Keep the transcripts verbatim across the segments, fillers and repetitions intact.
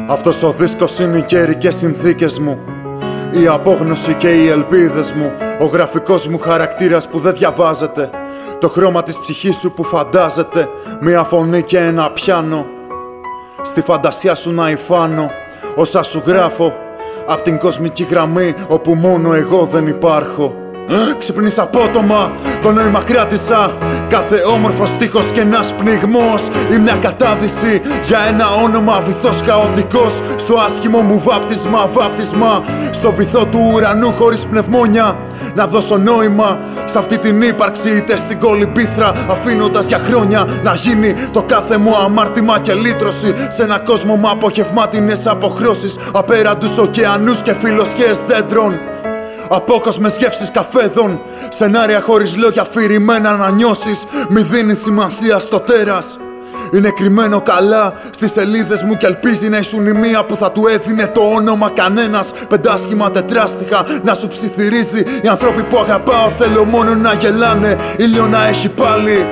Αυτός ο δίσκος είναι οι καιρικές συνθήκες μου, η απόγνωση και οι ελπίδες μου, ο γραφικός μου χαρακτήρας που δεν διαβάζεται, το χρώμα της ψυχής σου που φαντάζεται, μια φωνή και ένα πιάνο. Στη φαντασία σου να υφάνω όσα σου γράφω, απ' την κοσμική γραμμή όπου μόνο εγώ δεν υπάρχω. Ξυπνήσα απότομα, το νόημα κράτησα. Κάθε όμορφος στίχος και ένας πνιγμός ή μια κατάδυση για ένα όνομα βυθός χαοτικός. Στο άσχημο μου βάπτισμα, βάπτισμα στο βυθό του ουρανού χωρίς πνευμόνια. Να δώσω νόημα σε αυτή την ύπαρξη, είτε στην κολυμπήθρα, αφήνοντας για χρόνια να γίνει το κάθε μου αμάρτημα και λύτρωση σε ένα κόσμο με αποχευμάτινες αποχρώσεις, απέραντους ωκεανούς και φιλοσχέες δέντρων, απόκοσμες γεύσεις καφέδων, σενάρια χωρίς λόγια αφηρημένα να νιώσεις. Μη δίνει σημασία στο τέρας, είναι κρυμμένο καλά στις σελίδες μου και ελπίζει να ήσουν η μία που θα του έδινε το όνομα κανένας. Πεντάσχημα τετράστιχα να σου ψιθυρίζει. Οι άνθρωποι που αγαπάω θέλω μόνο να γελάνε, ήλιο να έχει πάλι.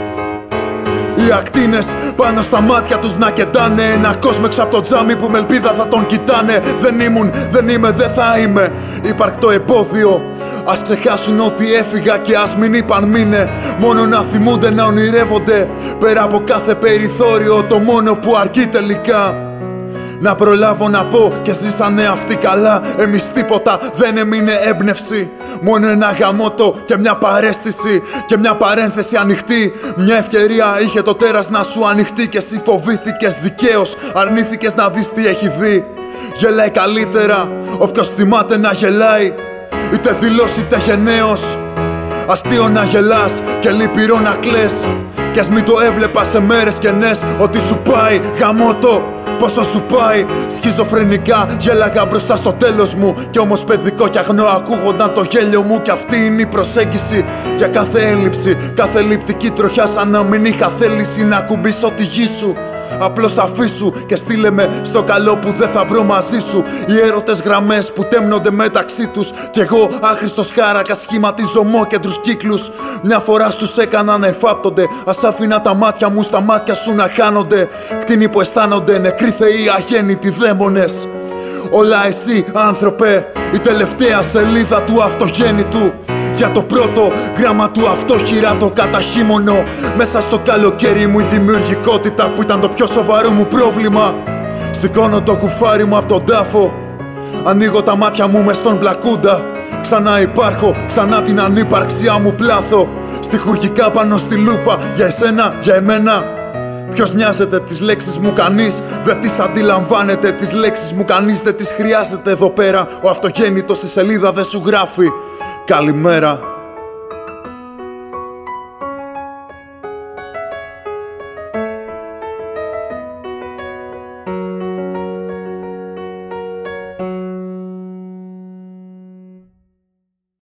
Οι ακτίνες πάνω στα μάτια τους να κεντάνε, ένα κόσμο έξω από το τζάμι που με ελπίδα θα τον κοιτάνε. Δεν ήμουν, δεν είμαι, δεν θα είμαι υπαρκτό εμπόδιο. Ας ξεχάσουν ότι έφυγα και ας μην είπαν μείνε. Μόνο να θυμούνται, να ονειρεύονται πέρα από κάθε περιθώριο, το μόνο που αρκεί τελικά. Να προλάβω να πω και ζήσανε αυτοί καλά. Εμείς τίποτα, δεν έμεινε έμπνευση. Μόνο ένα γαμότο και μια παρέστηση και μια παρένθεση ανοιχτή. Μια ευκαιρία είχε το τέρας να σου ανοιχτεί και εσύ φοβήθηκες δικαίως. Αρνήθηκες να δεις τι έχει δει. Γελάει καλύτερα όποιος θυμάται να γελάει, είτε δηλώσει είτε γενναίος. Αστείο να γελάς και λυπηρό να κλαις, κι ας μην το έβλεπα σε μέρες κενές ότι σου πάει γαμότο. Πόσο σου πάει, σχιζοφρενικά γέλαγα μπροστά στο τέλος μου. Κι όμως παιδικό κι αγνό ακούγονταν το γέλιο μου. Κι αυτή είναι η προσέγγιση για κάθε έλλειψη, κάθε ελλειπτική τροχιά, σαν να μην είχα θέληση να κουμπίσω τη γη σου. Απλώς αφήσου και στείλε με στο καλό που δεν θα βρω μαζί σου. Οι έρωτες γραμμές που τέμνονται μεταξύ τους, κι εγώ άχρηστος χάρακα σχηματιζωμό κέντρους κύκλους. Μια φορά στους έκανα να εφάπτονται, ας άφηνα τα μάτια μου στα μάτια σου να χάνονται. Κτίνοι που αισθάνονται νεκροί θεοί αγέννητοι δαίμονες. Όλα εσύ άνθρωπε, η τελευταία σελίδα του αυτογέννητου. Για το πρώτο γράμμα του αυτόχειρα το καταχύμωνο. Μέσα στο καλοκαίρι μου η δημιουργικότητα που ήταν το πιο σοβαρό μου πρόβλημα. Σηκώνω το κουφάρι μου από τον τάφο, ανοίγω τα μάτια μου μες στον πλακούντα. Ξανά υπάρχω, ξανά την ανύπαρξιά μου πλάθω. Στιχουργικά πάνω στη λούπα, για εσένα, για εμένα. Ποιος νοιάζεται τις λέξεις μου, κανείς δεν τις αντιλαμβάνεται. Τις λέξεις μου κανείς δεν τις χρειάζεται εδώ πέρα. Ο αυτογέννητος στη σελίδα δεν σου γράφει καλημέρα.